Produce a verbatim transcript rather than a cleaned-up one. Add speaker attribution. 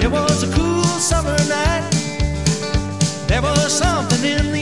Speaker 1: It was a cool summer night. There was something in the